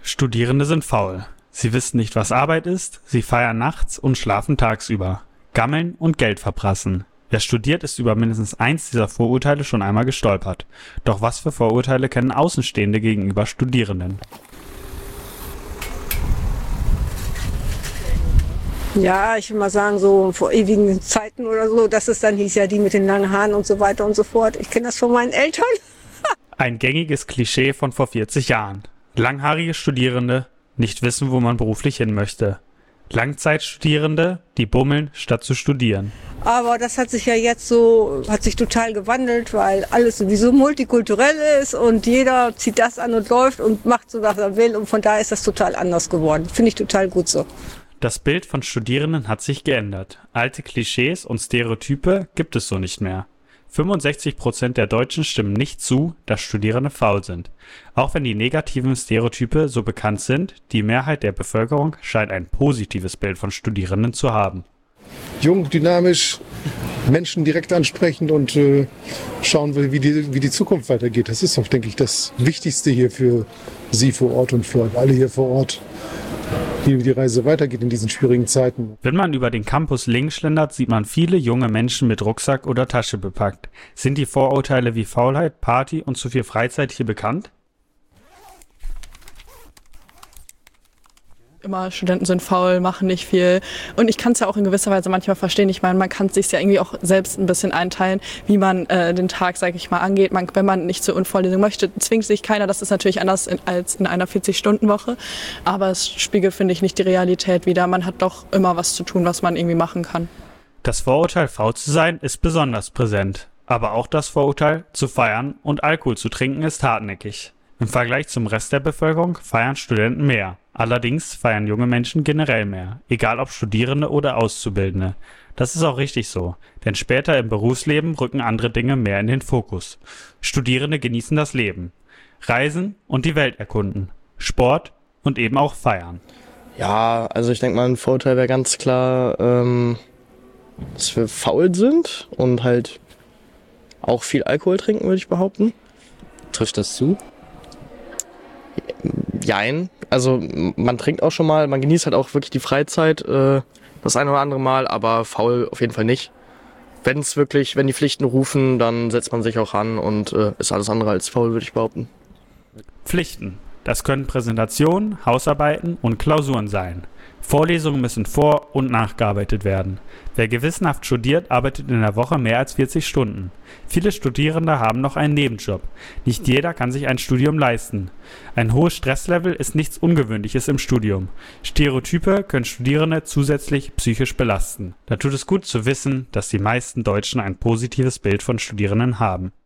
Studierende sind faul. Sie wissen nicht, was Arbeit ist, sie feiern nachts und schlafen tagsüber, gammeln und Geld verprassen. Wer studiert, ist über mindestens eins dieser Vorurteile schon einmal gestolpert. Doch was für Vorurteile kennen Außenstehende gegenüber Studierenden? Ja, ich will mal sagen, so vor ewigen Zeiten oder so, dass es dann hieß, ja, die mit den langen Haaren und so weiter und so fort. Ich kenne das von meinen Eltern. Ein gängiges Klischee von vor 40 Jahren. Langhaarige Studierende nicht wissen, wo man beruflich hin möchte. Langzeitstudierende, die bummeln, statt zu studieren. Aber das hat sich ja jetzt hat sich total gewandelt, weil alles sowieso multikulturell ist und jeder zieht das an und läuft und macht so, was er will. Und von daher ist das total anders geworden. Finde ich total gut so. Das Bild von Studierenden hat sich geändert. Alte Klischees und Stereotype gibt es so nicht mehr. 65% der Deutschen stimmen nicht zu, dass Studierende faul sind. Auch wenn die negativen Stereotype so bekannt sind, die Mehrheit der Bevölkerung scheint ein positives Bild von Studierenden zu haben. Jung, dynamisch, Menschen direkt ansprechend und schauen, wie die Zukunft weitergeht. Das ist doch, denke ich, das Wichtigste hier für Sie vor Ort und für alle hier vor Ort, wie die Reise weitergeht in diesen schwierigen Zeiten. Wenn man über den Campus links schlendert, sieht man viele junge Menschen mit Rucksack oder Tasche bepackt. Sind die Vorurteile wie Faulheit, Party und zu viel Freizeit hier bekannt? Immer, Studenten sind faul, machen nicht viel. Und ich kann es ja auch in gewisser Weise manchmal verstehen. Ich meine, man kann es sich ja irgendwie auch selbst ein bisschen einteilen, wie man den Tag, sage ich mal, angeht. Wenn man nicht zur Vorlesung möchte, zwingt sich keiner. Das ist natürlich anders als in einer 40-Stunden-Woche. Aber es spiegelt, finde ich, nicht die Realität wider. Man hat doch immer was zu tun, was man irgendwie machen kann. Das Vorurteil, faul zu sein, ist besonders präsent. Aber auch das Vorurteil, zu feiern und Alkohol zu trinken, ist hartnäckig. Im Vergleich zum Rest der Bevölkerung feiern Studenten mehr. Allerdings feiern junge Menschen generell mehr, egal ob Studierende oder Auszubildende. Das ist auch richtig so, denn später im Berufsleben rücken andere Dinge mehr in den Fokus. Studierende genießen das Leben, reisen und die Welt erkunden, Sport und eben auch feiern. Ja, also ich denke mal, ein Vorurteil wäre ganz klar, dass wir faul sind und halt auch viel Alkohol trinken, würde ich behaupten. Trifft das zu? Jein. Also man trinkt auch schon mal, man genießt halt auch wirklich die Freizeit das eine oder andere Mal, aber faul auf jeden Fall nicht. Wenn die Pflichten rufen, dann setzt man sich auch ran und ist alles andere als faul, würde ich behaupten. Pflichten. Das können Präsentationen, Hausarbeiten und Klausuren sein. Vorlesungen müssen vor- und nachgearbeitet werden. Wer gewissenhaft studiert, arbeitet in der Woche mehr als 40 Stunden. Viele Studierende haben noch einen Nebenjob. Nicht jeder kann sich ein Studium leisten. Ein hohes Stresslevel ist nichts Ungewöhnliches im Studium. Stereotype können Studierende zusätzlich psychisch belasten. Da tut es gut zu wissen, dass die meisten Deutschen ein positives Bild von Studierenden haben.